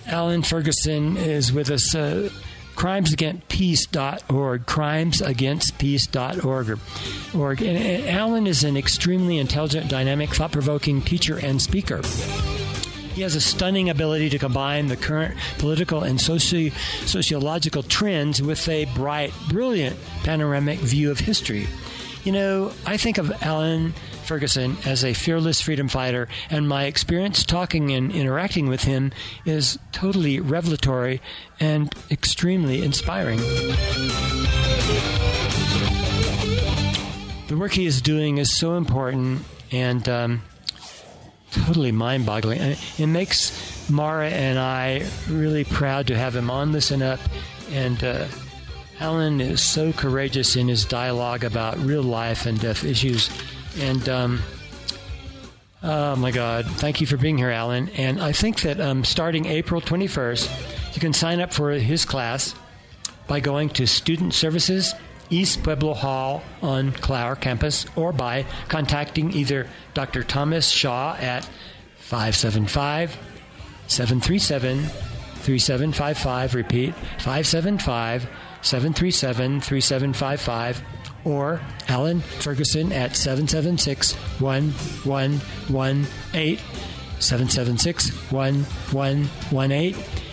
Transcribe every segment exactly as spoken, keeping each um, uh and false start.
Alan Ferguson is with us. Uh, crimes against peace dot org, crimes against peace dot org. Org. And, and Alan is an extremely intelligent, dynamic, thought-provoking teacher and speaker. He has a stunning ability to combine the current political and soci- sociological trends with a bright, brilliant panoramic view of history. You know, I think of Alan Ferguson as a fearless freedom fighter, and my experience talking and interacting with him is totally revelatory and extremely inspiring. The work he is doing is so important and um, totally mind-boggling. It makes Mara and I really proud to have him on Listen Up, and uh, Alan is so courageous in his dialogue about real life and death issues. And, um, oh my God, thank you for being here, Alan. And I think that um, starting April twenty-first, you can sign up for his class by going to Student Services, East Pueblo Hall on Clower campus, or by contacting either Doctor Thomas Shaw at five seven five, seven three seven, three seven five five. Repeat, five seven five, seven three seven, three seven five five. Or Alan Ferguson at seven seven six, one one one eight, seven seven six, one one one eight.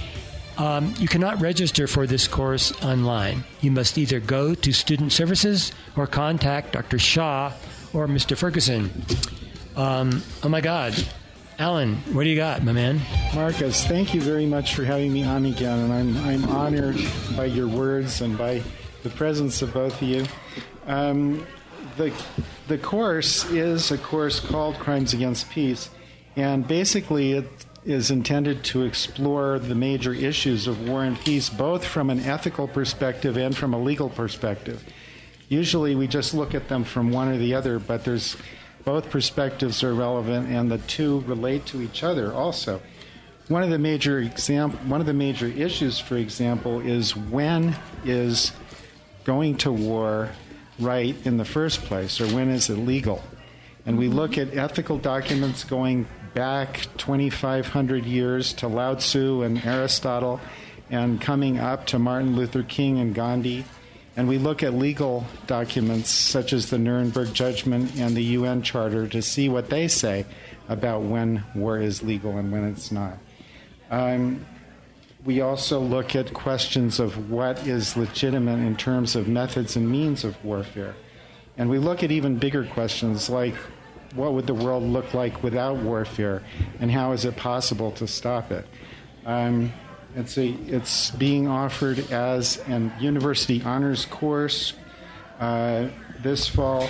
Um, you cannot register for this course online. You must either go to Student Services or contact Doctor Shaw or Mister Ferguson. Um, oh, my God. Alan, what do you got, my man? Marcus, thank you very much for having me on again, and I'm, I'm honored by your words and by the presence of both of you. Um, the the course is a course called Crimes Against Peace, and basically it is intended to explore the major issues of war and peace, both from an ethical perspective and from a legal perspective. Usually we just look at them from one or the other, but there's both perspectives are relevant, and the two relate to each other also. One of the major exam- one of the major issues, for example, is when is going to war right in the first place, or when is it legal? And we look at ethical documents going back twenty-five hundred years to Lao Tzu and Aristotle, and coming up to Martin Luther King and Gandhi. And we look at legal documents such as the Nuremberg Judgment and the U N Charter to see what they say about when war is legal and when it's not. Um, We also look at questions of what is legitimate in terms of methods and means of warfare. And we look at even bigger questions like what would the world look like without warfare, and how is it possible to stop it? Um, it's, a, it's being offered as an university honors course uh, this fall,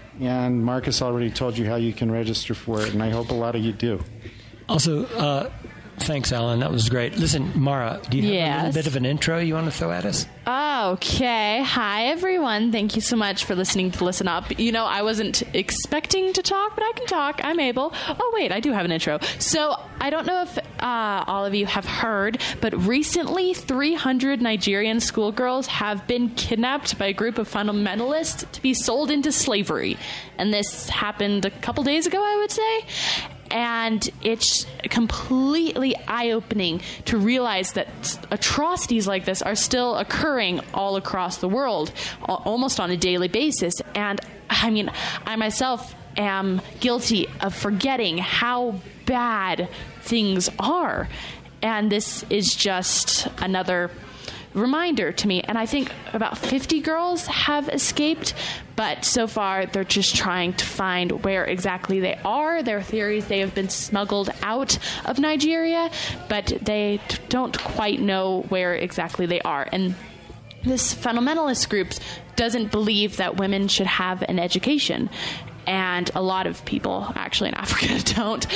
and Marcus already told you how you can register for it, and I hope a lot of you do. Also, uh thanks, Alan. That was great. Listen, Mara, do you have yes. a little bit of an intro you want to throw at us? Okay. Hi, everyone. Thank you so much for listening to Listen Up. You know, I wasn't expecting to talk, but I can talk. I'm able. Oh, wait, I do have an intro. So I don't know if uh, all of you have heard, but recently three hundred Nigerian schoolgirls have been kidnapped by a group of fundamentalists to be sold into slavery. And this happened a couple days ago, I would say. And it's completely eye-opening to realize that atrocities like this are still occurring all across the world, almost on a daily basis. And, I mean, I myself am guilty of forgetting how bad things are. And this is just another reminder to me. And I think about fifty girls have escaped, but so far they're just trying to find where exactly they are. Their theories, they have been smuggled out of Nigeria, but they t- don't quite know where exactly they are. And this fundamentalist group doesn't believe that women should have an education. And a lot of people actually in Africa don't.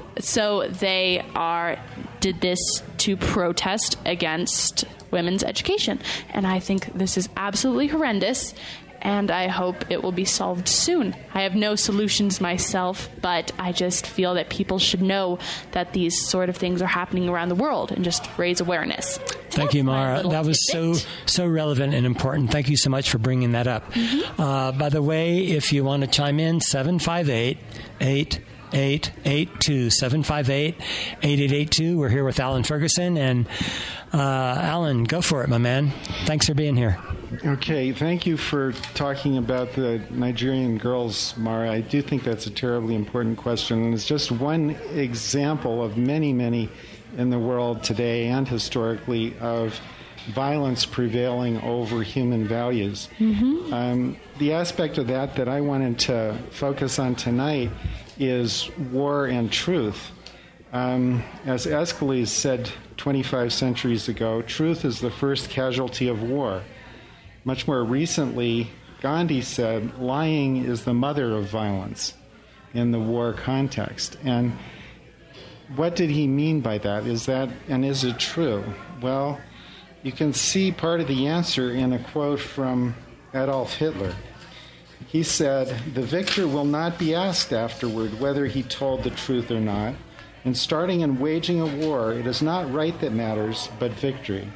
So they are did this to protest against women's education. And I think this is absolutely horrendous, and I hope it will be solved soon. I have no solutions myself, but I just feel that people should know that these sort of things are happening around the world and just raise awareness. Thank you, Mara. That was so so relevant and important. Thank you so much for bringing that up. Mm-hmm. Uh, by the way, if you want to chime in, seven five eight, eight eight eight two, seven five eight, eight eight eight two. We're here with Alan Ferguson. And uh, Alan, go for it, my man. Thanks for being here. Okay, thank you for talking about the Nigerian girls, Mara. I do think that's a terribly important question, and it's just one example of many, many in the world today and historically of violence prevailing over human values. Mm-hmm. Um, the aspect of that that I wanted to focus on tonight is war and truth. Um, as Aeschylus said twenty-five centuries ago, truth is the first casualty of war. Much more recently, Gandhi said, lying is the mother of violence in the war context. And what did he mean by that? Is that, and is it true? Well, you can see part of the answer in a quote from Adolf Hitler. He said, "The victor will not be asked afterward whether he told the truth or not. In starting and waging a war, it is not right that matters, but victory."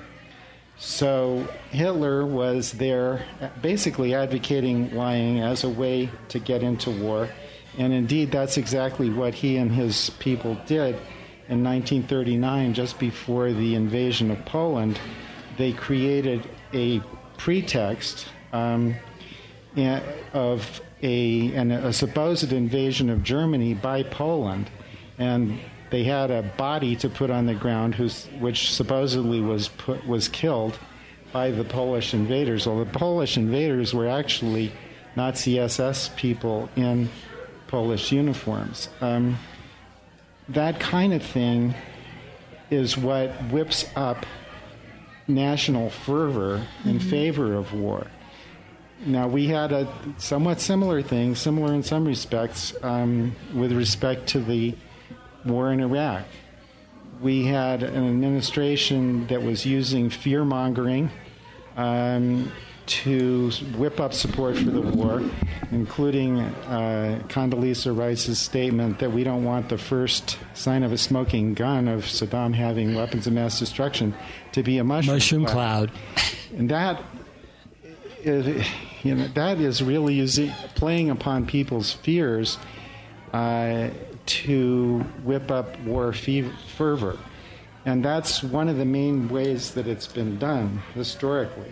So Hitler was there basically advocating lying as a way to get into war. And indeed, that's exactly what he and his people did in nineteen thirty-nine, just before the invasion of Poland. They created a pretext um, of a, an, a supposed invasion of Germany by Poland. And they had a body to put on the ground, who's, which supposedly was put, was killed by the Polish invaders. Well, the Polish invaders were actually Nazi S S people in Polish uniforms. Um, that kind of thing is what whips up national fervor in mm-hmm. favor of war. Now, we had a somewhat similar thing, similar in some respects, um, with respect to the war in Iraq. We had an administration that was using fear-mongering um, to whip up support for the war, including uh, Condoleezza Rice's statement that we don't want the first sign of a smoking gun of Saddam having weapons of mass destruction to be a mushroom, mushroom cloud. cloud. And that is, you know, that is really using, playing upon people's fears uh, to whip up war fe- fervor. And that's one of the main ways that it's been done historically.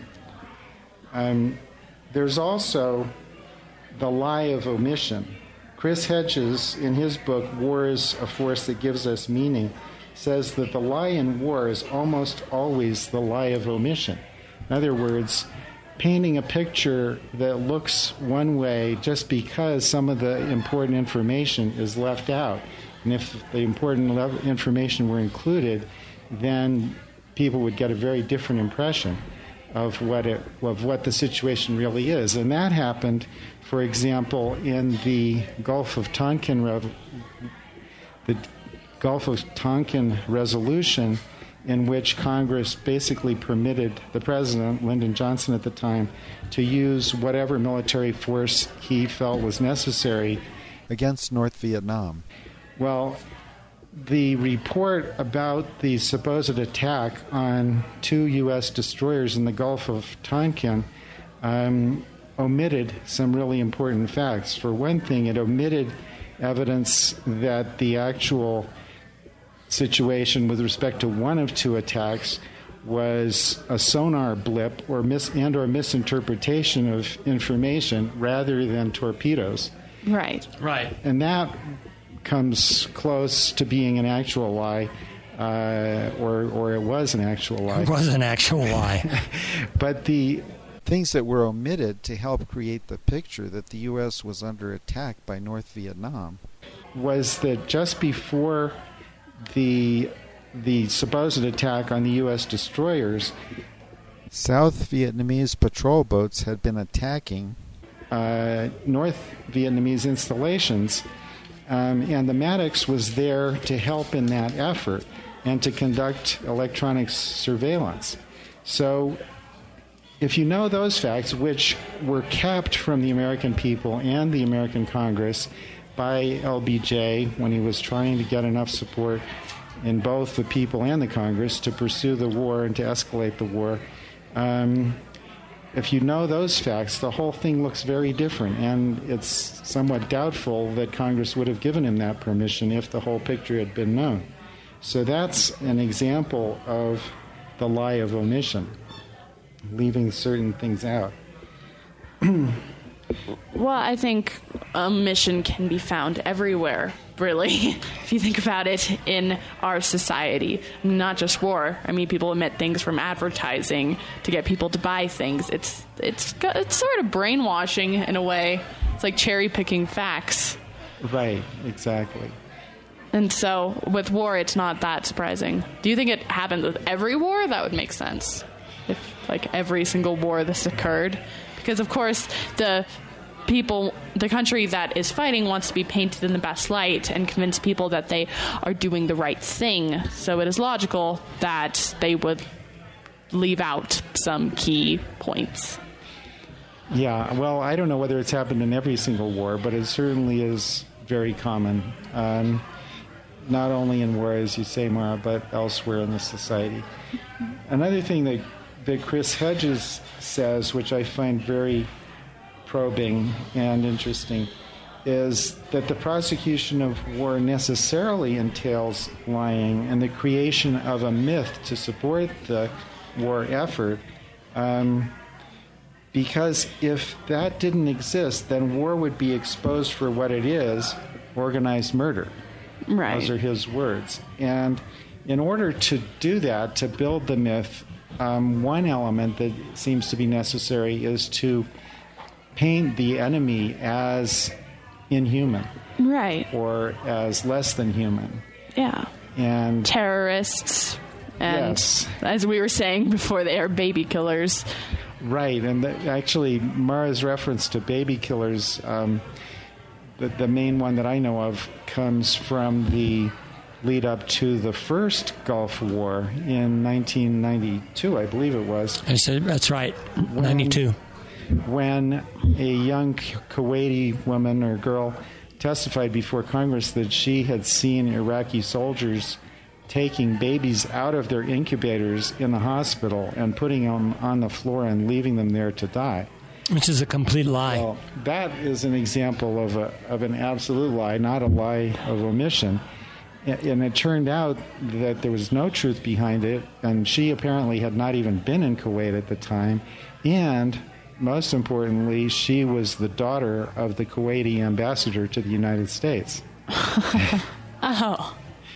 Um, there's also the lie of omission. Chris Hedges, in his book, War is a Force That Gives Us Meaning, says that the lie in war is almost always the lie of omission. In other words, painting a picture that looks one way just because some of the important information is left out. And if the important le- information were included, then people would get a very different impression of what it, of what the situation really is. And that happened, for example, in the Gulf of Tonkin, Rev- the Gulf of Tonkin resolution, in which Congress basically permitted the president, Lyndon Johnson at the time, to use whatever military force he felt was necessary against North Vietnam. Well, the report about the supposed attack on two U S destroyers in the Gulf of Tonkin um, omitted some really important facts. For one thing, it omitted evidence that the actual situation with respect to one of two attacks was a sonar blip or mis- and or misinterpretation of information rather than torpedoes. Right. Right. And that comes close to being an actual lie, uh, or or it was an actual lie. It was an actual lie. But the things that were omitted to help create the picture that the U S was under attack by North Vietnam was that just before the the supposed attack on the U S destroyers, South Vietnamese patrol boats had been attacking uh, North Vietnamese installations, um, and the Maddox was there to help in that effort and to conduct electronic surveillance. So if you know those facts, which were kept from the American people and the American Congress by L B J when he was trying to get enough support in both the people and the Congress to pursue the war and to escalate the war, um, if you know those facts, the whole thing looks very different, and it's somewhat doubtful that Congress would have given him that permission if the whole picture had been known. So that's an example of the lie of omission, leaving certain things out. Well, I think omission can be found everywhere, really, if you think about it, in our society. Not just war. I mean, people omit things from advertising to get people to buy things. It's it's it's sort of brainwashing in a way. It's like cherry-picking facts. Right, exactly. And so, with war, it's not that surprising. Do you think it happens with every war? That would make sense. If, like, every single war this occurred. Because, of course, the people, the country that is fighting wants to be painted in the best light and convince people that they are doing the right thing. So it is logical that they would leave out some key points. Yeah, well, I don't know whether it's happened in every single war, but it certainly is very common. Um, not only in war, as you say, Mara, but elsewhere in the society. Another thing that that Chris Hedges says, which I find very probing and interesting, is that the prosecution of war necessarily entails lying, and the creation of a myth to support the war effort, um, because if that didn't exist, then war would be exposed for what it is, organized murder. Right. Those are his words. And in order to do that, to build the myth, Um, one element that seems to be necessary is to paint the enemy as inhuman. Right. Or as less than human. Yeah. And terrorists. And yes. As we were saying before, they are baby killers. Right. And the, actually, Mara's reference to baby killers, um, the, the main one that I know of, comes from the lead up to the first Gulf War in nineteen ninety-two, I believe it was. I said that's right, ninety-two. When a young Kuwaiti woman or girl testified before Congress that she had seen Iraqi soldiers taking babies out of their incubators in the hospital and putting them on the floor and leaving them there to die. Which is a complete lie. Well, that is an example of a of an absolute lie, not a lie of omission. And it turned out that there was no truth behind it, and she apparently had not even been in Kuwait at the time. And most importantly, she was the daughter of the Kuwaiti ambassador to the United States. Oh.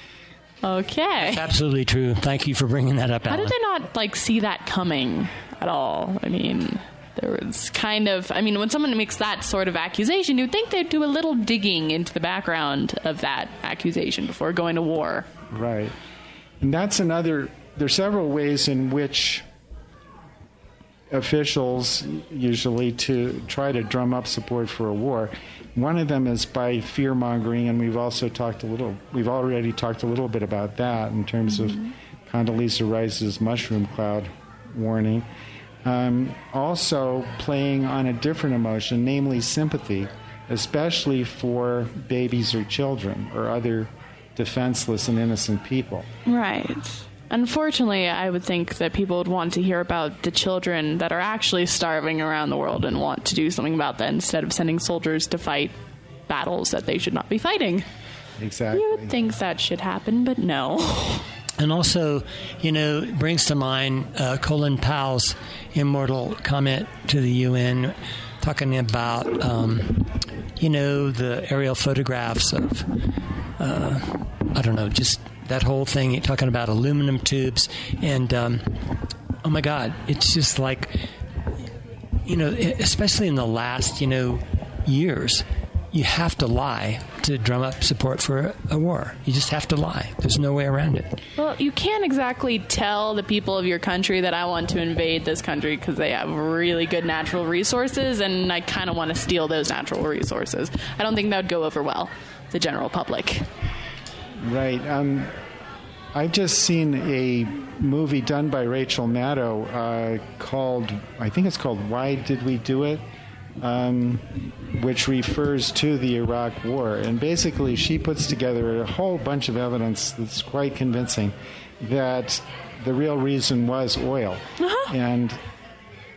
Okay. That's absolutely true. Thank you for bringing that up, How Alan. did they not, like, see that coming at all? I mean, there was kind of... I mean, when someone makes that sort of accusation, you'd think they'd do a little digging into the background of that accusation before going to war. Right. And that's another... There's several ways in which officials usually to try to drum up support for a war. One of them is by fear-mongering, and we've also talked a little... We've already talked a little bit about that in terms mm-hmm. of Condoleezza Rice's mushroom cloud warning. Um, also playing on a different emotion, namely sympathy, especially for babies or children or other defenseless and innocent people. Right. Unfortunately, I would think that people would want to hear about the children that are actually starving around the world and want to do something about that instead of sending soldiers to fight battles that they should not be fighting. Exactly. You would think that should happen, but no. And also, you know, it brings to mind uh, Colin Powell's immortal comment to the U N talking about, um, you know, the aerial photographs of, uh, I don't know, just that whole thing, talking about aluminum tubes. And, um, oh, my God, it's just like, you know, especially in the last, you know, years, you have to lie to drum up support for a war. You just have to lie. There's no way around it. Well, you can't exactly tell the people of your country that I want to invade this country because they have really good natural resources, and I kind of want to steal those natural resources. I don't think that would go over well with the general public. Right. Um, I've just seen a movie done by Rachel Maddow uh, called, I think it's called Why Did We Do It? Um, which refers to the Iraq War. And basically she puts together a whole bunch of evidence that's quite convincing that the real reason was oil. Uh-huh. And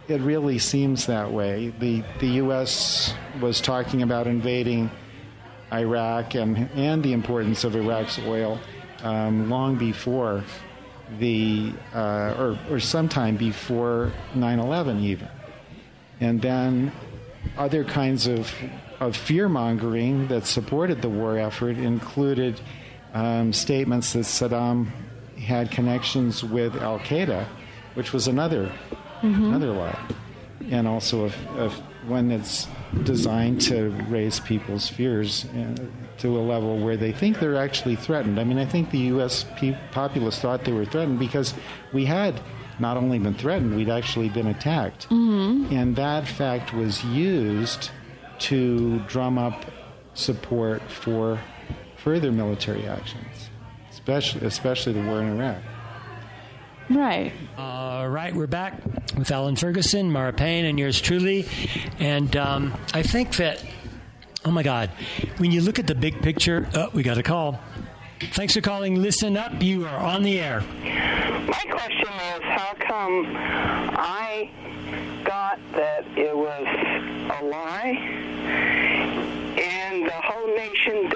it really seems that way. The the U S was talking about invading Iraq and and the importance of Iraq's oil um, long before the uh, or or sometime before nine eleven even, and then other kinds of of fear mongering that supported the war effort included um, statements that Saddam had connections with Al Qaeda, which was another mm-hmm. another lie, and also a, a, one that's designed to raise people's fears uh, to a level where they think they're actually threatened. I mean, I think the U S pe- populace thought they were threatened because we had not only been threatened, we'd actually been attacked, mm-hmm. and that fact was used to drum up support for further military actions, especially especially the war in Iraq. Right. All right, we're back with Alan Ferguson, Mara Payne, and yours truly. And um, I think that, oh my God, when you look at the big picture, oh, we got a call. Thanks for calling. Listen up. You are on the air. My question is, how come I got that it was a lie and the whole nation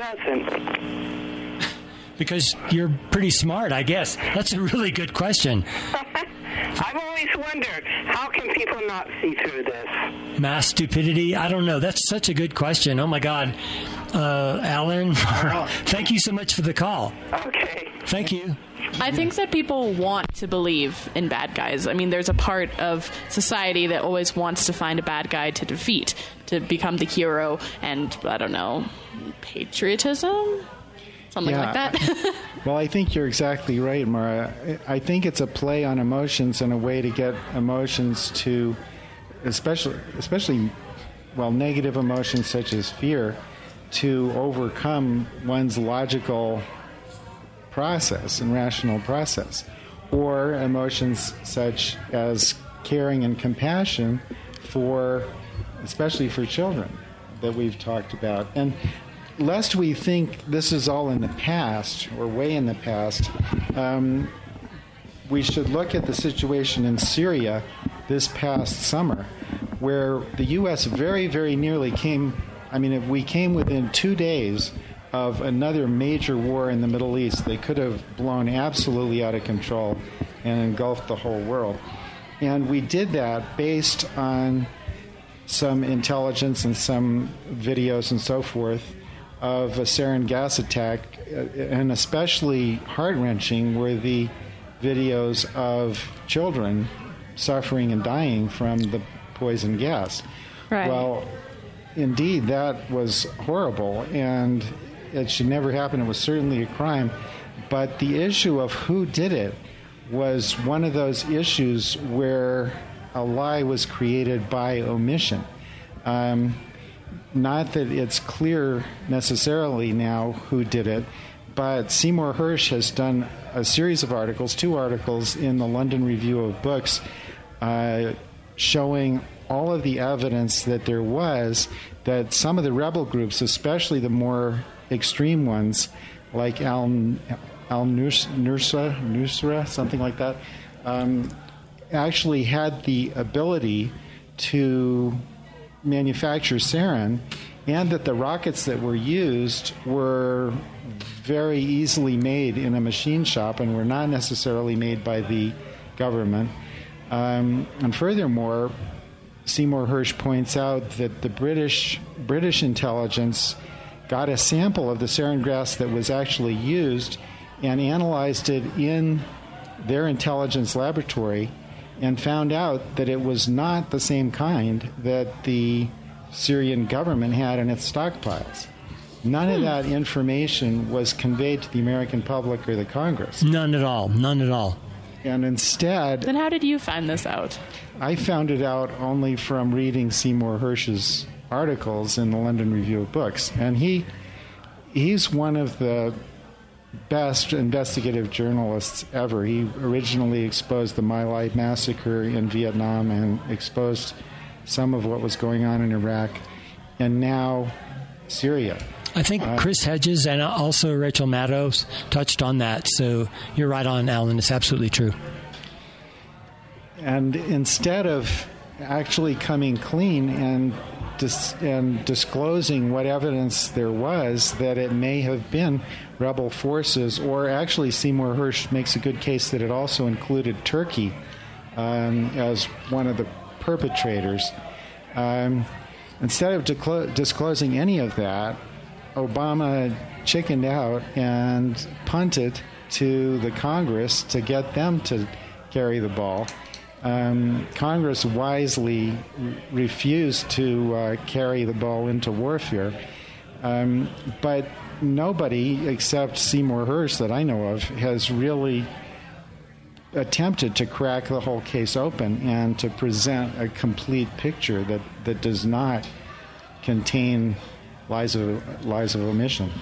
doesn't? Because you're pretty smart, I guess. That's a really good question. I've always wondered, how can people not see through this? Mass stupidity? I don't know. That's such a good question. Oh, my God. Uh, Alan, thank you so much for the call. Okay. Thank you. I think that people want to believe in bad guys. I mean, there's a part of society that always wants to find a bad guy to defeat, to become the hero, and, I don't know, patriotism? Something yeah. like that. Well, I think you're exactly right, Mara. I think it's a play on emotions and a way to get emotions to, especially, especially, well, negative emotions such as fear, to overcome one's logical process and rational process, or emotions such as caring and compassion for, especially for children, that we've talked about. And lest we think this is all in the past or way in the past, um, we should look at the situation in Syria this past summer, where the U S very, very nearly came, I mean, if we came within two days of another major war in the Middle East. They could have blown absolutely out of control and engulfed the whole world. And we did that based on some intelligence and some videos and so forth of a sarin gas attack, and especially heart-wrenching were the videos of children suffering and dying from the poison gas. Right. Well, indeed, that was horrible, and it should never happen. It was certainly a crime. But the issue of who did it was one of those issues where a lie was created by omission. Um, not that it's clear necessarily now who did it, but Seymour Hersh has done a series of articles, two articles in the London Review of Books, uh, showing all of the evidence that there was that some of the rebel groups, especially the more extreme ones, like Al Al Nusra, Nusra, something like that, um, actually had the ability to manufacture sarin, and that the rockets that were used were very easily made in a machine shop and were not necessarily made by the government. Um, and furthermore, Seymour Hersh points out that the British British intelligence got a sample of the sarin gas that was actually used and analyzed it in their intelligence laboratory and found out that it was not the same kind that the Syrian government had in its stockpiles. None hmm. of that information was conveyed to the American public or the Congress. None at all. None at all. And instead... Then how did you find this out? I found it out only from reading Seymour Hersh's articles in the London Review of Books. And he he's one of the best investigative journalists ever. He originally exposed the My Lai massacre in Vietnam and exposed some of what was going on in Iraq, and now Syria. I think uh, Chris Hedges and also Rachel Maddow touched on that. So you're right on, Alan. It's absolutely true. And instead of actually coming clean and dis- and disclosing what evidence there was that it may have been rebel forces, or actually Seymour Hersh makes a good case that it also included Turkey um, as one of the perpetrators. Um, instead of declo- disclosing any of that, Obama chickened out and punted to the Congress to get them to carry the ball. Um, Congress wisely r- refused to uh, carry the ball into warfare. Um, but nobody except Seymour Hersh that I know of has really attempted to crack the whole case open and to present a complete picture that, that does not contain lies of lies of omission.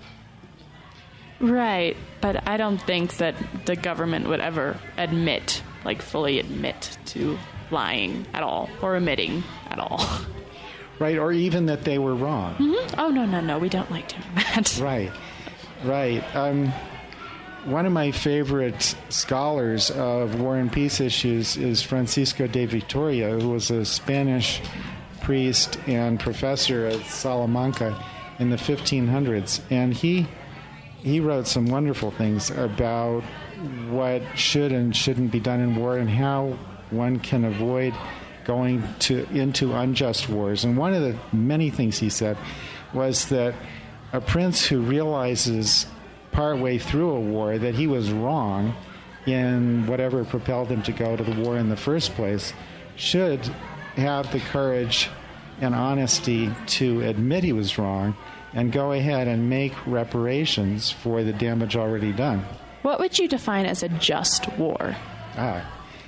Right, but I don't think that the government would ever admit, like fully admit to lying at all or omitting at all. Right, or even that they were wrong. Mm-hmm. Oh, no, no, no, we don't like doing that. Right, right. Um, one of my favorite scholars of War and Peace issues is Francisco de Vitoria, who was a Spanish priest and professor at Salamanca in the fifteen hundreds. And he he wrote some wonderful things about what should and shouldn't be done in war and how one can avoid going to into unjust wars. And one of the many things he said was that a prince who realizes partway through a war that he was wrong in whatever propelled him to go to the war in the first place should have the courage and honesty to admit he was wrong and go ahead and make reparations for the damage already done. What would you define as a just war? Ah.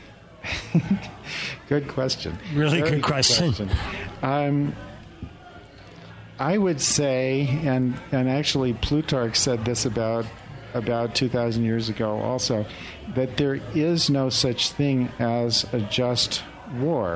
Good question. Really Very good question. question. Um, I would say, and and actually Plutarch said this about about two thousand years ago also, that there is no such thing as a just war,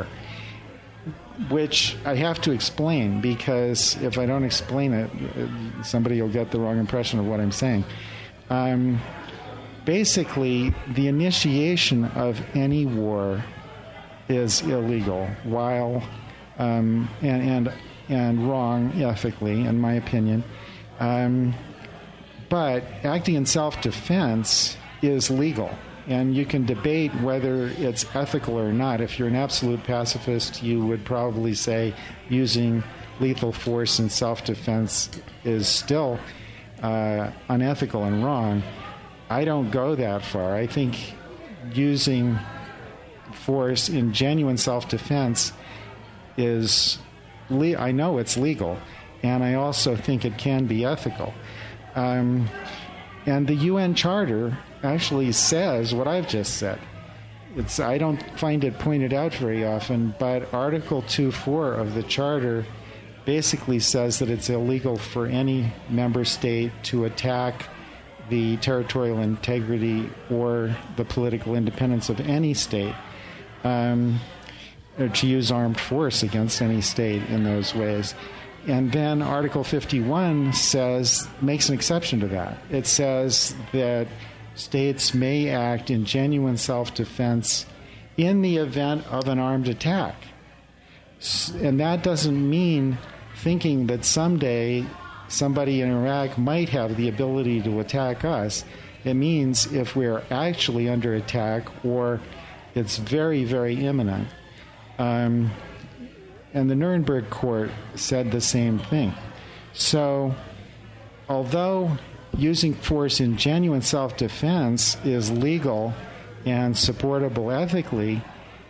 which I have to explain, because if I don't explain it, somebody will get the wrong impression of what I'm saying. Um, basically, the initiation of any war is illegal, while um, and and and wrong ethically, in my opinion. Um, but acting in self-defense is legal, and you can debate whether it's ethical or not. If you're an absolute pacifist, you would probably say using lethal force in self-defense is still uh, unethical and wrong. I don't go that far. I think using force in genuine self-defense is, le- I know it's legal, and I also think it can be ethical. Um, and the U N Charter actually says what I've just said. It's, I don't find it pointed out very often, but Article two point four of the Charter basically says that it's illegal for any member state to attack the territorial integrity or the political independence of any state, um, or to use armed force against any state in those ways. And then Article fifty-one says, makes an exception to that. It says that states may act in genuine self-defense in the event of an armed attack. And that doesn't mean thinking that someday somebody in Iraq might have the ability to attack us. It means if we're actually under attack or it's very, very imminent. Um, and the Nuremberg court said the same thing. So, although using force in genuine self-defense is legal and supportable ethically,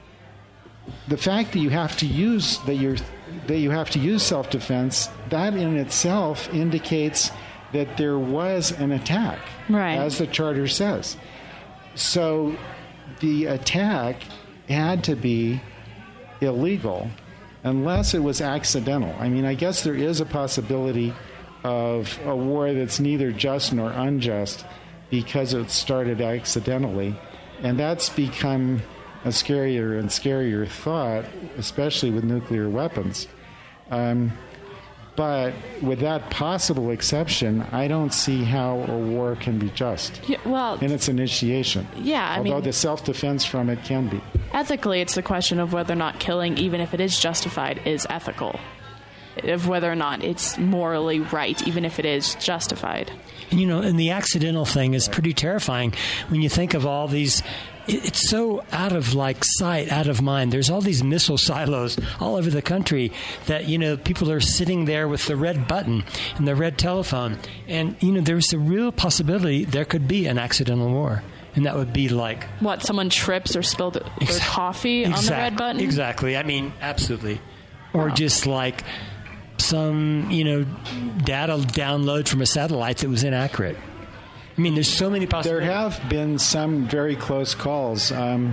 the fact that you have to use that you're that you have to use self-defense, that in itself indicates that there was an attack, right, as the Charter says. So the attack had to be illegal unless it was accidental. I mean, I guess there is a possibility of a war that's neither just nor unjust because it started accidentally, and that's become a scarier and scarier thought, especially with nuclear weapons. Um, but with that possible exception, I don't see how a war can be just Yeah, well, in its initiation. yeah, I although mean, the self-defense from it can be. ethically, it's the question of whether or not killing, even if it is justified, is ethical. Of whether or not it's morally right, even if it is justified. And, you know, and the accidental thing is pretty terrifying when you think of all these. It's so out of, like, sight, out of mind. There's all these missile silos all over the country that, you know, people are sitting there with the red button and the red telephone. And, you know, there's a real possibility there could be an accidental war. And that would be like... What, someone trips or spilled their exa- coffee exact, on the red button? Exactly. I mean, absolutely. Or Wow. just like some, you know, data download from a satellite that was inaccurate. I mean, there's so many There possibilities. have been some very close calls, um,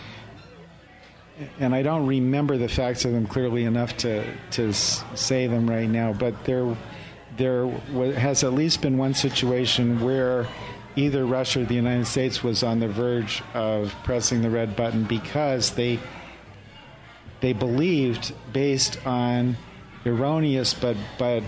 and I don't remember the facts of them clearly enough to to s- say them right now. But there, there wa- has at least been one situation where either Russia or the United States was on the verge of pressing the red button because they they believed, based on erroneous but but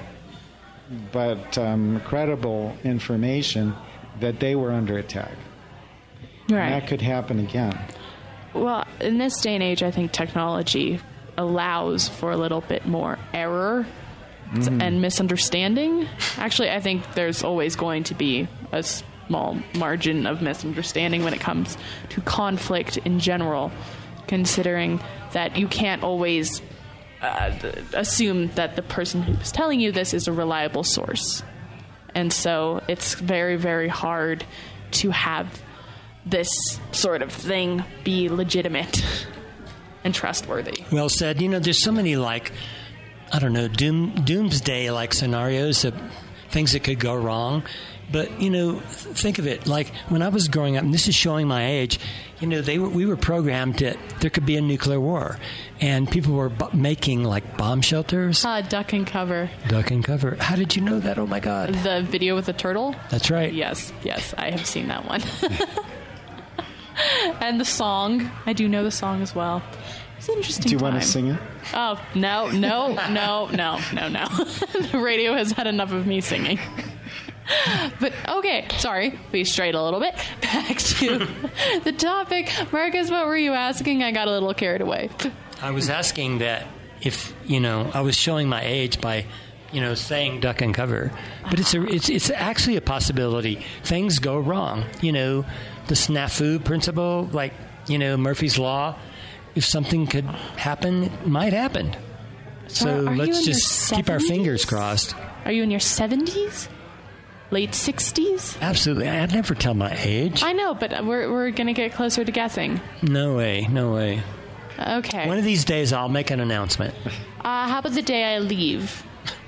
but um, credible information, that they were under attack. And Right. that could happen again. Well, in this day and age, I think technology allows for a little bit more error and misunderstanding. Actually, I think there's always going to be a small margin of misunderstanding when it comes to conflict in general, considering that you can't always uh, assume that the person who's telling you this is a reliable source. And so it's very, very hard to have this sort of thing be legitimate and trustworthy. Well said. You know, there's so many, like, I don't know, doom, doomsday like scenarios of things that could go wrong. But, you know, think of it, like when I was growing up, and this is showing my age, you know, they were, we were programmed that there could be a nuclear war. And people were b- making, like, bomb shelters. Uh, duck and cover. Duck and cover. How did you know that? Oh, my God. The video with the turtle? That's right. Yes, yes, I have seen that one. And the song. I do know the song as well. It's an interesting Do you time. want to sing it? Oh, no, no, no, no, no, no. The radio has had enough of me singing. But, okay, sorry, we strayed a little bit. Back to the topic. Marcus, what were you asking? I got a little carried away. I was asking that if, you know, I was showing my age by, you know, saying duck and cover. But it's a, it's it's actually a possibility. Things go wrong. You know, the snafu principle, like, you know, Murphy's Law. If something could happen, it might happen. So Are- are you let's in just your keep our fingers seventies? crossed. Are you in your seventies? Late sixties? Absolutely. I'd never tell my age. I know, but we're, we're going to get closer to guessing. No way. No way. Okay. One of these days, I'll make an announcement. Uh, how about the day I leave?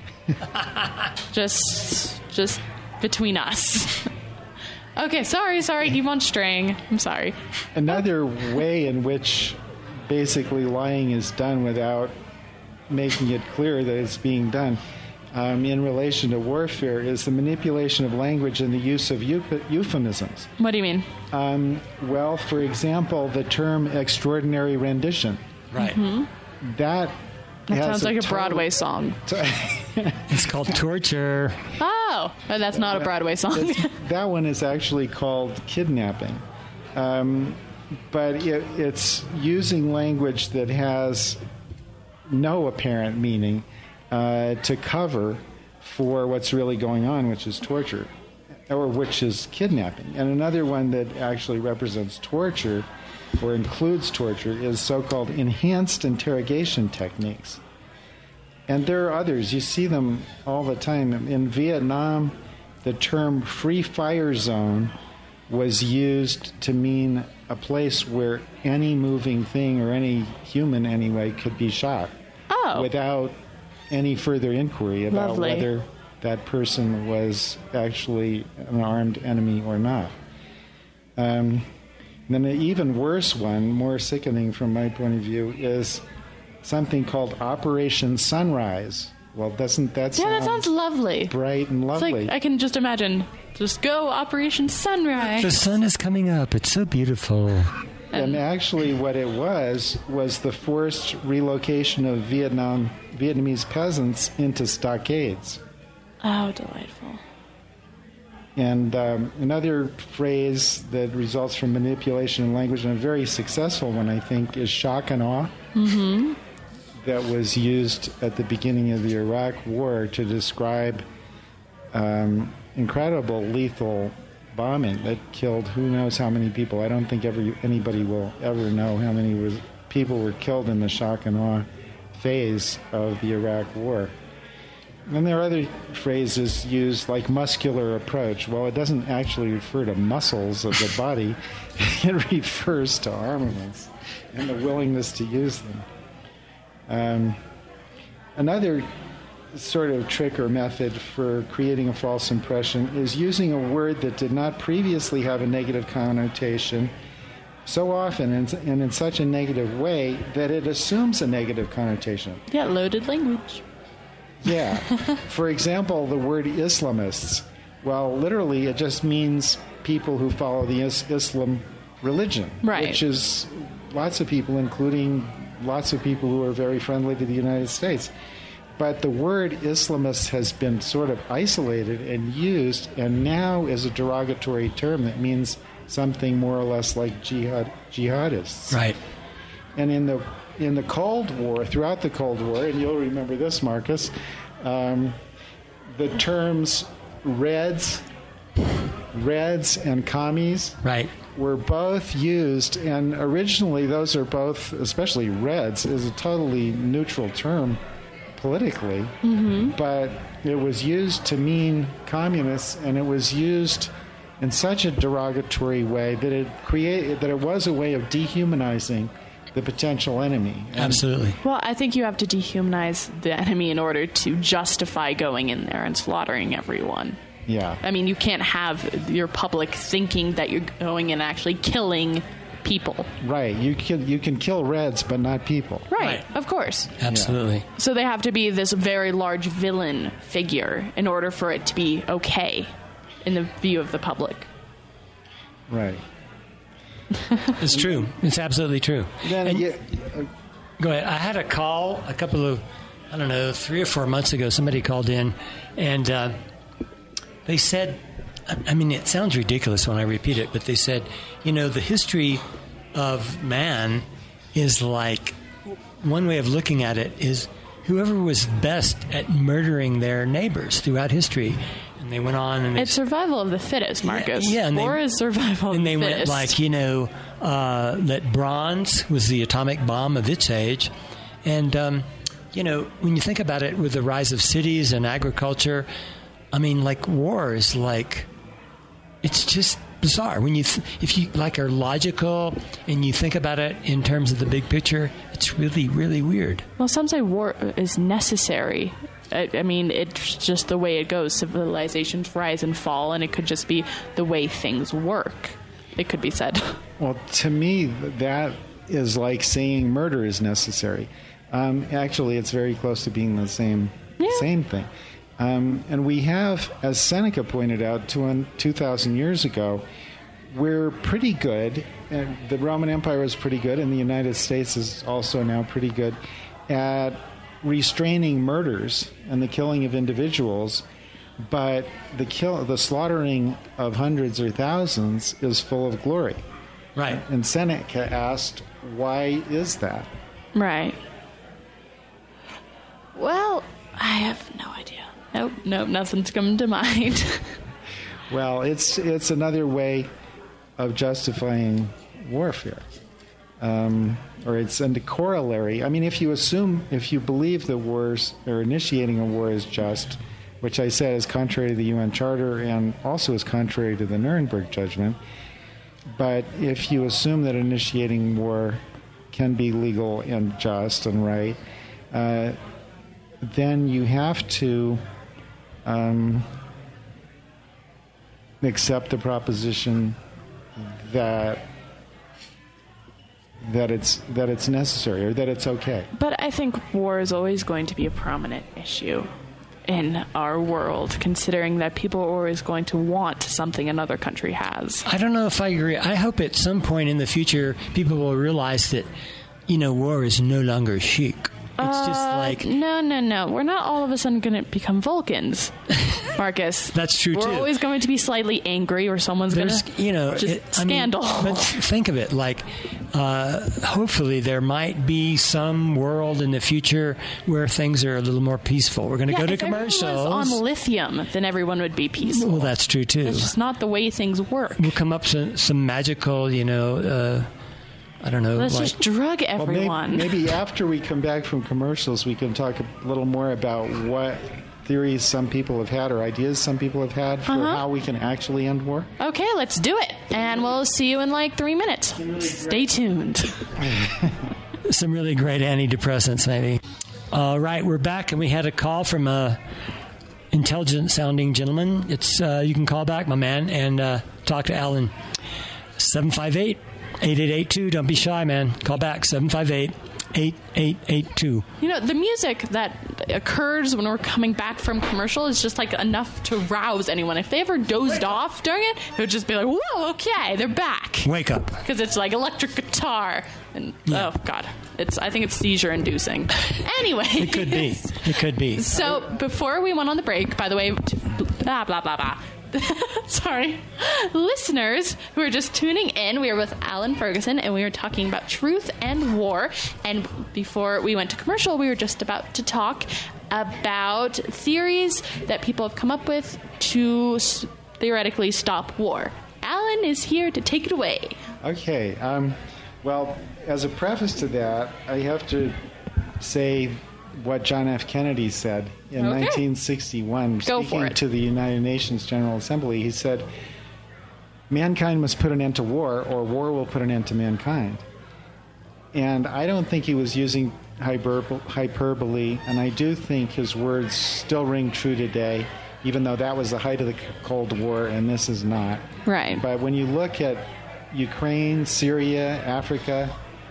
just, just between us. Okay, sorry, sorry. Keep on straying. I'm sorry. Another way in which basically lying is done without making it clear that it's being done um, in relation to warfare is the manipulation of language and the use of euph- euphemisms. What do you mean? Um, well, for example, the term extraordinary rendition. Right. That, That has sounds like a total- Broadway song. It's called torture. Oh, oh, that's not a Broadway song. It's- that one is actually called kidnapping. Um, but it, it's using language that has no apparent meaning uh, to cover for what's really going on, which is torture, or which is kidnapping. And another one that actually represents torture or includes torture is so-called enhanced interrogation techniques. And there are others. You see them all the time. In Vietnam, the term free fire zone was used to mean a place where any moving thing, or any human anyway, could be shot Oh. without any further inquiry about Lovely. whether that person was actually an armed enemy or not. Um, then an even worse one, more sickening from my point of view, is something called Operation Sunrise. Well, doesn't that Yeah, sound that sounds lovely. bright and It's lovely? like, I can just imagine. Just go Operation Sunrise. The sun is coming up. It's so beautiful. And actually, what it was was the forced relocation of Vietnam Vietnamese peasants into stockades. Oh, delightful. And um, another phrase that results from manipulation of language, and a very successful one, I think, is shock and awe. Mm-hmm. That was used at the beginning of the Iraq War to describe um, incredible lethal bombing that killed who knows how many people. I don't think ever anybody will ever know how many was, people were killed in the shock and awe phase of the Iraq War. And there are other phrases used like muscular approach. Well, it doesn't actually refer to muscles of the body. It refers to armaments and the willingness to use them. Um, another sort of trick or method for creating a false impression is using a word that did not previously have a negative connotation so often and, and in such a negative way that it assumes a negative connotation. Yeah, loaded language. Yeah. For example, the word Islamists. Well, literally, it just means people who follow the is- Islam religion, right. Which is lots of people, including lots of people who are very friendly to the United States. But the word Islamist has been sort of isolated and used, and now is a derogatory term that means something more or less like jihad jihadists. Right. And in the in the Cold War, throughout the Cold War, and you'll remember this, Marcus, um, the terms Reds, Reds and commies Right. were both used, and originally those are both, especially Reds, is a totally neutral term politically, Mm-hmm. but it was used to mean communists, and it was used in such a derogatory way that it created that it was a way of dehumanizing the potential enemy. And Absolutely. Well, I think you have to dehumanize the enemy in order to justify going in there and slaughtering everyone. Yeah. I mean, you can't have your public thinking that you're going and actually killing people. Right. You can you can kill Reds, but not people. Right, Right. of course. Absolutely. So they have to be this very large villain figure in order for it to be okay in the view of the public. Right. It's true. It's absolutely true. Then And- you, uh, Go ahead. I had a call a couple of, I don't know, three or four months ago. Somebody called in, and uh, they said, I- I mean, it sounds ridiculous when I repeat it, but they said, you know, the history of man is like, one way of looking at it is whoever was best at murdering their neighbors throughout history. And they went on and they It's survival of the fittest, Marcus. Yeah, and they- War is survival of and the they fittest. went like, you know, uh, that bronze was the atomic bomb of its age. And, um, you know, when you think about it with the rise of cities and agriculture, I mean, like, war is like, it's just bizarre. When you, th- if you, like, are logical and you think about it in terms of the big picture, it's really, really weird. Well, some say war is necessary. I, I mean, it's just the way it goes. Civilizations rise and fall, and it could just be the way things work. It could be said. well, to me, that is like saying murder is necessary. Um, actually, it's very close to being the same Yeah. same thing. Um, and we have, as Seneca pointed out two thousand years ago, we're pretty good. And the Roman Empire was pretty good, and the United States is also now pretty good at restraining murders and the killing of individuals. But the kill, the slaughtering of hundreds or thousands is full of glory. Right. And Seneca asked, why is that? Right. Well, I have no idea. Nope, nope, nothing's coming to mind. Well, it's it's another way of justifying warfare. Um, or it's a corollary. I mean, if you assume, if you believe that wars, or initiating a war is just, which I said is contrary to the U N Charter and also is contrary to the Nuremberg judgment, but if you assume that initiating war can be legal and just and right, uh, then you have to um, accept the proposition that that it's that it's necessary or that it's okay. But I think war is always going to be a prominent issue in our world, considering that people are always going to want something another country has. I don't know if I agree. I hope at some point in the future people will realize that, you know, war is no longer chic. It's just Uh, like no, no, no. We're not all of a sudden going to become Vulcans, Marcus. That's true, We're too. always going to be slightly angry, or someone's going there's, to you know, just it, I mean, scandal. but think of it, like, uh, hopefully there might be some world in the future where things are a little more peaceful. We're going to yeah, go to if everyone commercials. was on lithium, then everyone would be peaceful. Well, that's true too. It's just not the way things work. We'll come up with some magical, you know, uh, I don't know. Let's like, just drug Well, maybe, everyone. maybe after we come back from commercials, we can talk a little more about what theories some people have had or ideas some people have had for Uh-huh. how we can actually end war. Okay, let's do it. And we'll see you in like three minutes. Stay tuned. some really great antidepressants, maybe. All right, we're back, and we had a call from a intelligent-sounding gentleman. It's uh, you can call back, my man, and uh, talk to Alan. seven five eight, eight eight eight two. Don't be shy, man. Call back, seven five eight, eight eight eight two. You know, the music that occurs when we're coming back from commercial is just like enough to rouse anyone. If they ever dozed off during it, it would just be like, whoa, okay, they're back. Wake up. Because it's like electric guitar. And, Yeah. oh, God. It's. I think it's seizure-inducing. Anyway. It could be. It could be. So, before we went on the break, by the way, t- blah, blah, blah, blah. Sorry. Listeners who are just tuning in, we are with Alan Ferguson, and we were talking about truth and war. And before we went to commercial, we were just about to talk about theories that people have come up with to s- theoretically stop war. Alan is here to take it away. Okay. Um, well, as a preface to that, I have to say what John F. Kennedy said in Okay. nineteen sixty-one, Go for speaking it. to the United Nations General Assembly. He said, mankind must put an end to war, or war will put an end to mankind. And I don't think he was using hyperbole, hyperbole, and I do think his words still ring true today, even though that was the height of the Cold War, and this is not. Right. But when you look at Ukraine, Syria, Africa,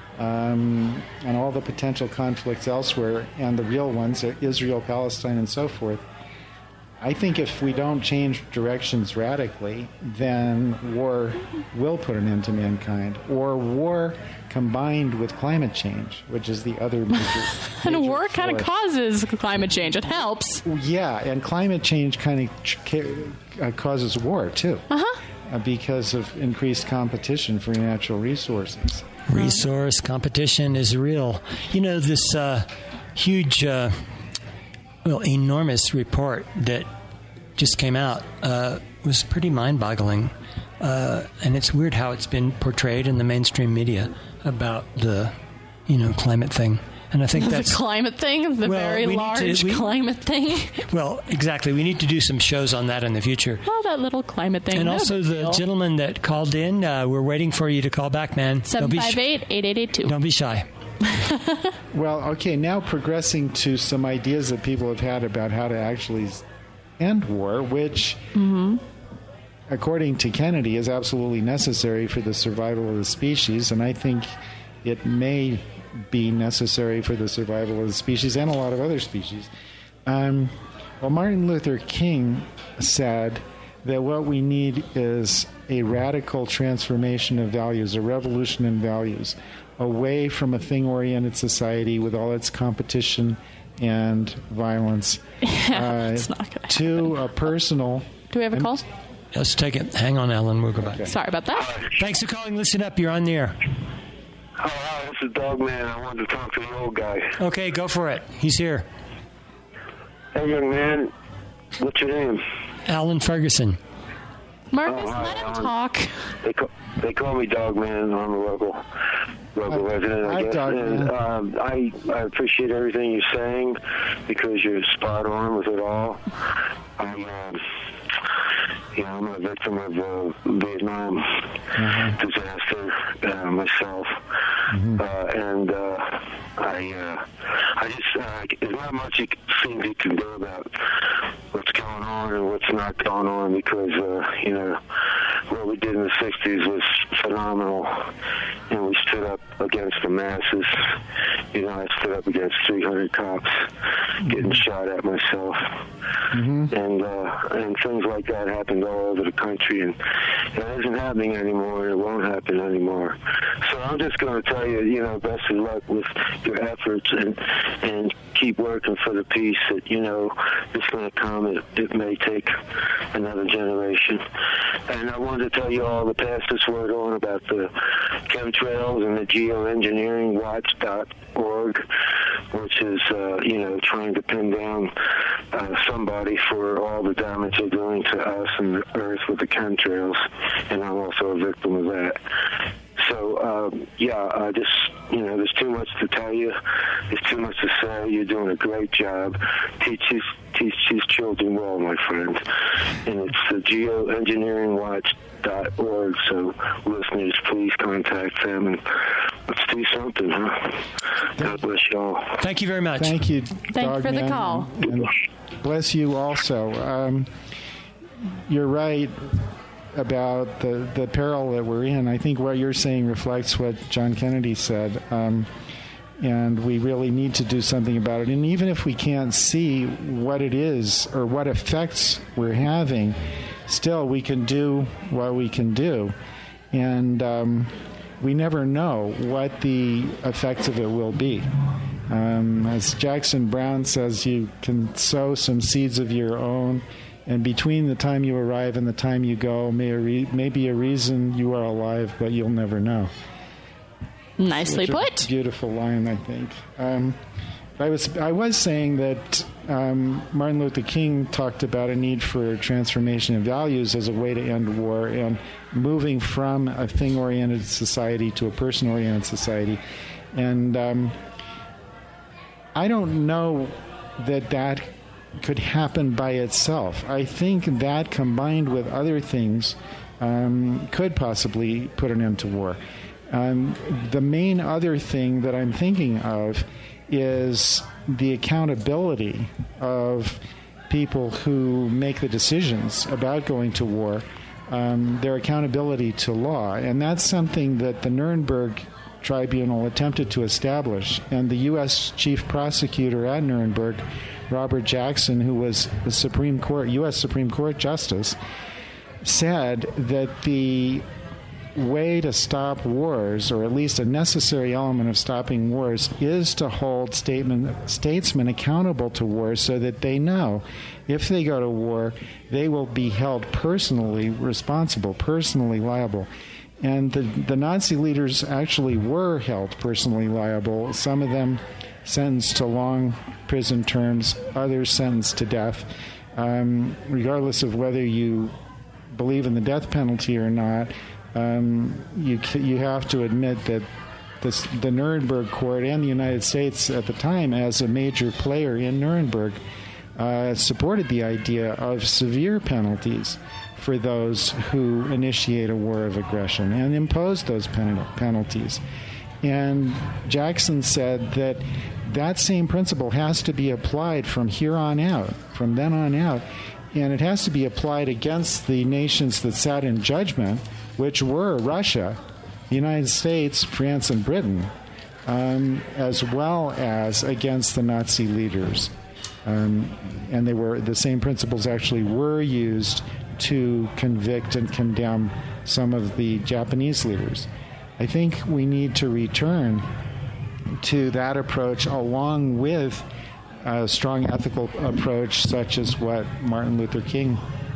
um, and all the potential conflicts elsewhere, and the real ones, Israel, Palestine, and so forth, I think if we don't change directions radically, then war will put an end to mankind, or war combined with climate change, which is the other major. And major war kind of force. causes climate change. It helps. Yeah, and climate change kind of ch- ca- uh, causes war too, Uh-huh. uh, because of increased competition for natural resources. Resource competition is real. You know, this uh, huge, uh, well, enormous report that just came out uh, was pretty mind-boggling. Uh, and it's weird how it's been portrayed in the mainstream media about the, you know, climate thing. And I think The that's... climate thing, the Well, very we need to- large we- climate thing. Well, exactly. We need to do some shows on that in the future. Oh, that little climate thing. And no also big the deal. gentleman that called in, uh, we're waiting for you to call back, man. Don't seven be sh- five eight, eight eight eight two. Don't be shy. Well, okay, now progressing to some ideas that people have had about how to actually end war, which, according to Kennedy, is absolutely necessary for the survival of the species, and I think it may be necessary for the survival of the species and a lot of other species. Um, well, Martin Luther King said that what we need is a radical transformation of values, a revolution in values, away from a thing-oriented society with all its competition and violence, uh, it's not gonna to a personal... Do we have a call? Let's take it. Hang on, Alan. We'll go back. Sorry about that. Thanks for calling. Listen up. You're on the air. Oh, hi, this is Dogman. I wanted to talk to the old guy. Okay, go for it. He's here. Hey, young man, what's your name? Alan Ferguson. Marcus, Oh, hi, let him Alan. talk. They call, they call me Dogman. I'm a local local Hi- resident, I hi, guess. Dogman. And um, I I appreciate everything you're saying because you're spot on with it all. I'm um, you know I'm a victim of the Vietnam disaster uh, myself, uh, and uh, I uh, I just uh, there's not much you can, seems you can do about what's going on and what's not going on because uh, you know what we did in the sixties was phenomenal, and we stood up against the masses. You know, I stood up against three hundred cops getting shot at myself. Mm-hmm. And uh, and things like that happened all over the country, and it isn't happening anymore, and it won't happen anymore. So I'm just going to tell you, you know, best of luck with your efforts, and and keep working for the peace that, you know, it's going to come. It, it may take another generation. And I wanted to tell you all to pass this word on about the chemtrails and the geoengineering watch dot org, which is, uh, you know, trying to pin down uh, somebody for all the damage they're doing to us and the earth with the chemtrails. And I'm also a victim of that. So, um, yeah, I just, you know, there's too much to tell you. There's too much to say. You're doing a great job. Teach these, teach these children well, my friend. And it's the geoengineering watch dot org. So, listeners, please contact them, and let's do something, huh? God bless you all. Thank you very much. Thank you, Thank you for the call. And bless you also. Um, you're right about the, the peril that we're in. I think what you're saying reflects what John Kennedy said, um, and we really need to do something about it. And even if we can't see what it is or what effects we're having, still we can do what we can do. And um, we never know what the effects of it will be. Um, as Jackson Brown says, you can sow some seeds of your own, and between the time you arrive and the time you go may, a re- may be a reason you are alive, but you'll never know. Nicely put. Beautiful line, I think. Um, I was I was saying that um, Martin Luther King talked about a need for transformation in values as a way to end war and moving from a thing-oriented society to a person-oriented society. And um, I don't know that that could happen by itself. I think that combined with other things um, could possibly put an end to war. Um, the main other thing that I'm thinking of is the accountability of people who make the decisions about going to war, um, their accountability to law. And that's something that the Nuremberg Tribunal attempted to establish. And the U S Chief Prosecutor at Nuremberg, Robert Jackson, who was the Supreme Court, U S Supreme Court Justice, said that the way to stop wars, or at least a necessary element of stopping wars, is to hold statement, statesmen accountable to war so that they know if they go to war, they will be held personally responsible, personally liable. And the, the Nazi leaders actually were held personally liable, some of them sentenced to long prison terms, others sentenced to death. Um, regardless of whether you believe in the death penalty or not, um, you you have to admit that this, the Nuremberg Court and the United States at the time, as a major player in Nuremberg, uh, supported the idea of severe penalties for those who initiate a war of aggression and impose those pen- penalties. And Jackson said that that same principle has to be applied from here on out, from then on out, and it has to be applied against the nations that sat in judgment, which were Russia, the United States, France, and Britain, um, as well as against the Nazi leaders. Um, and they were the same principles actually were used to convict and condemn some of the Japanese leaders. I think we need to return to that approach along with a strong ethical approach such as what Martin Luther King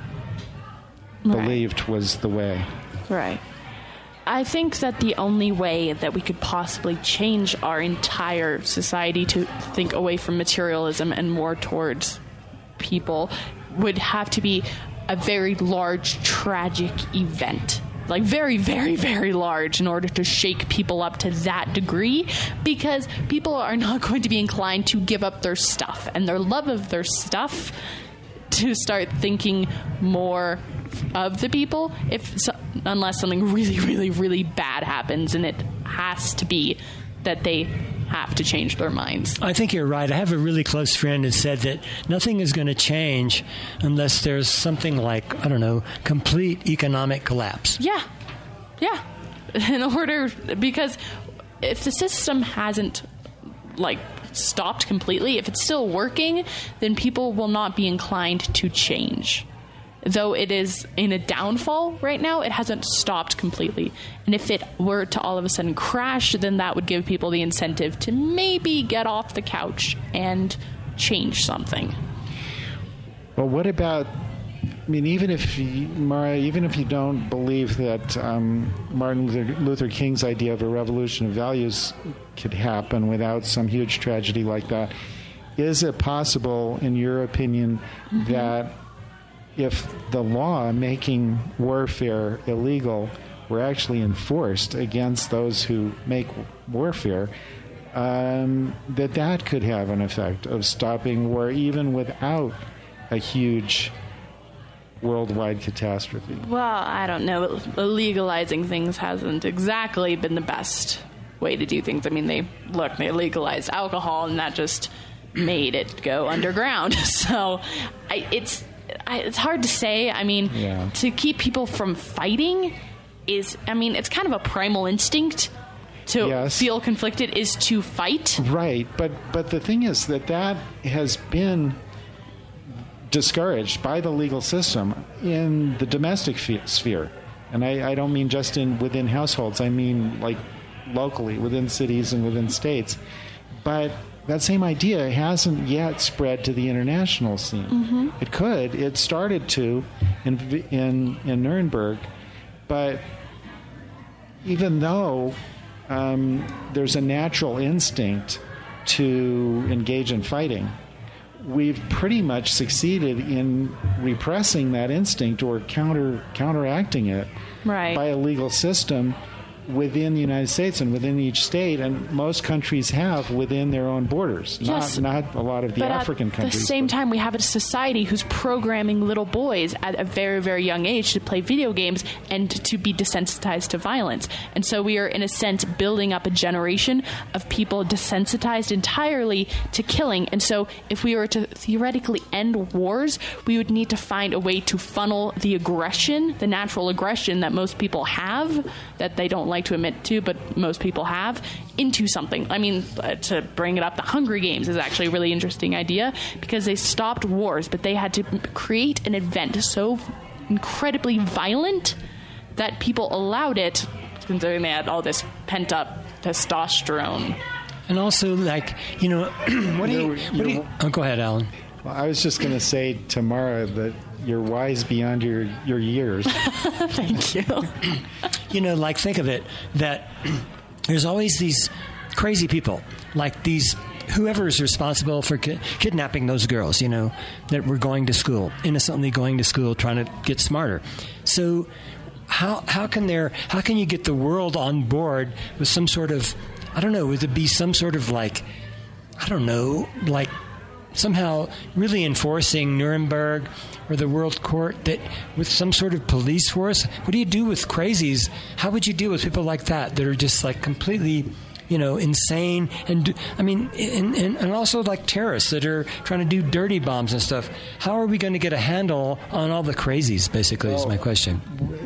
right. believed was the way. Right. I think that the only way that we could possibly change our entire society to think away from materialism and more towards people would have to be a very large, tragic event. Like very, very, very large in order to shake people up to that degree, because people are not going to be inclined to give up their stuff and their love of their stuff to start thinking more of the people, if so, unless something really, really, really bad happens, and it has to be that they have to change their minds. I think you're right. I have a really close friend who said that nothing is going to change unless there's something like, I don't know, complete economic collapse. Yeah. Yeah. In order, because if the system hasn't like stopped completely, if it's still working, then people will not be inclined to change. Though it is in a downfall right now, it hasn't stopped completely. And if it were to all of a sudden crash, then that would give people the incentive to maybe get off the couch and change something. Well, what about, I mean, even if, you, Mara, even if you don't believe that um, Martin Luther, Luther King's idea of a revolution of values could happen without some huge tragedy like that, is it possible, in your opinion, mm-hmm. that if the law making warfare illegal were actually enforced against those who make warfare, um, that that could have an effect of stopping war even without a huge worldwide catastrophe? Well, I don't know. Legalizing things hasn't exactly been the best way to do things. I mean, they look, they legalized alcohol, and that just made it go underground. So I, it's I, it's hard to say. I mean, yeah. to keep people from fighting is, I mean, it's kind of a primal instinct to yes. feel conflicted is to fight. Right, but but the thing is that that has been discouraged by the legal system in the domestic f- sphere. And I, I don't mean just in within households. I mean like locally, within cities and within states. But that same idea hasn't yet spread to the international scene. Mm-hmm. It could. It started to in, in, in Nuremberg. But even though um, there's a natural instinct to engage in fighting, we've pretty much succeeded in repressing that instinct or counter counteracting it right. by a legal system within the United States and within each state, and most countries have within their own borders. Yes, not not a lot of the but African at countries. At the same but. time, we have a society who's programming little boys at a very, very young age to play video games and to be desensitized to violence. And so we are, in a sense, building up a generation of people desensitized entirely to killing. And so if we were to theoretically end wars, we would need to find a way to funnel the aggression, the natural aggression that most people have, that they don't like to admit to, but most people have, into something. I mean, uh, to bring it up, the Hunger Games is actually a really interesting idea because they stopped wars, but they had to create an event so incredibly violent that people allowed it, considering they had all this pent-up testosterone. And also, like, you know, what do you... What do you oh, go ahead, Alan. Well, I was just going to say, Tamara, that you're wise beyond your, your years. Thank you. You know, like, think of it, that there's always these crazy people, like these, whoever is responsible for ki- kidnapping those girls, you know, that were going to school, innocently going to school, trying to get smarter. So how how can there, how can you get the world on board with some sort of, I don't know, would it be some sort of like, I don't know, like, somehow really enforcing Nuremberg or the World Court that with some sort of police force? What do you do with crazies? How would you deal with people like that that are just like completely, you know, insane? And I mean, and, and, and also like terrorists that are trying to do dirty bombs and stuff. How are we going to get a handle on all the crazies, basically, well, is my question.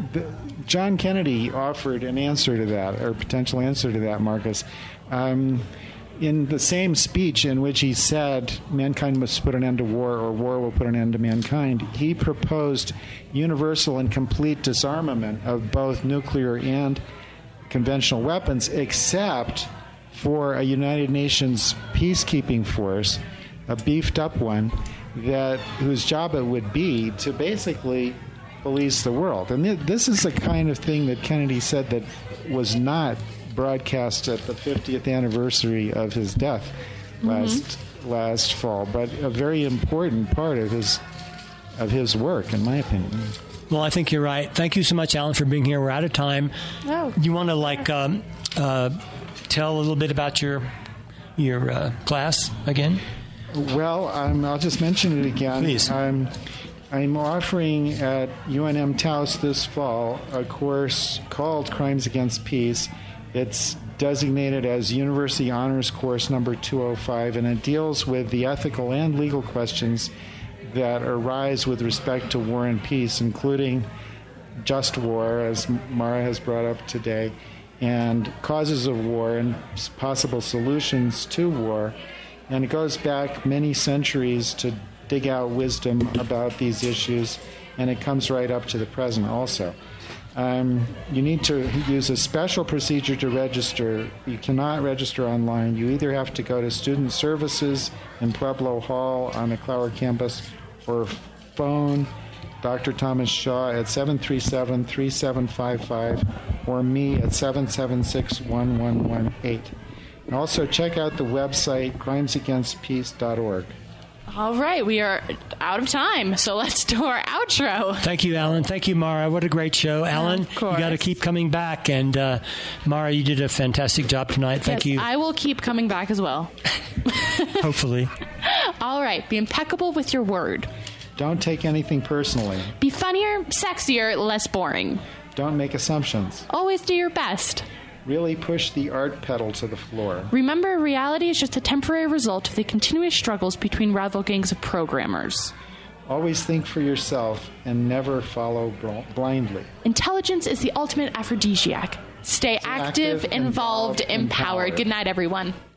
John Kennedy offered an answer to that, or a potential answer to that, Marcus. Um, In the same speech in which he said mankind must put an end to war or war will put an end to mankind, he proposed universal and complete disarmament of both nuclear and conventional weapons, except for a United Nations peacekeeping force, a beefed up one, that whose job it would be to basically police the world. And th- this is the kind of thing that Kennedy said that was not broadcast at the fiftieth anniversary of his death last mm-hmm. last fall, but a very important part of his of his work, in my opinion. Well, I think you're right. Thank you so much, Alan, for being here. We're out of time. Oh. You want to like um, uh, tell a little bit about your your uh, class again? Well, um, I'll just mention it again. Please. I'm I'm offering at U N M Taos this fall a course called Crimes Against Peace. It's designated as University Honors Course number two oh five, and it deals with the ethical and legal questions that arise with respect to war and peace, including just war, as Mara has brought up today, and causes of war and possible solutions to war. And it goes back many centuries to dig out wisdom about these issues, and it comes right up to the present also. Um, you need to use a special procedure to register. You cannot register online. You either have to go to Student Services in Pueblo Hall on the Clower campus or phone Doctor Thomas Shaw at seven three seven, three seven five five or me at seven seven six, one one one eight. And also check out the website crimes against peace dot org. All right, we are out of time, so let's do our outro. Thank you, Alan. Thank you, Mara. What a great show. Alan, of course. You got to keep coming back. And uh, Mara, you did a fantastic job tonight. Thank yes, you. I will keep coming back as well. Hopefully. All right, be impeccable with your word. Don't take anything personally. Be funnier, sexier, less boring. Don't make assumptions. Always do your best. Really push the art pedal to the floor. Remember, reality is just a temporary result of the continuous struggles between rival gangs of programmers. Always think for yourself and never follow bl- blindly. Intelligence is the ultimate aphrodisiac. Stay active, active, involved, involved, empowered. empowered. Good night, everyone.